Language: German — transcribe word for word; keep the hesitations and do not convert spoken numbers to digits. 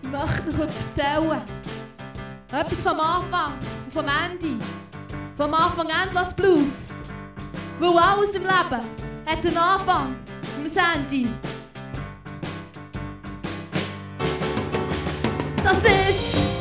Ich möchte euch erzählen. Etwas vom Anfang und vom Ende. Vom Anfang Endless Blues. Weil alles im Leben hat einen Anfang und ein Ende. Das ist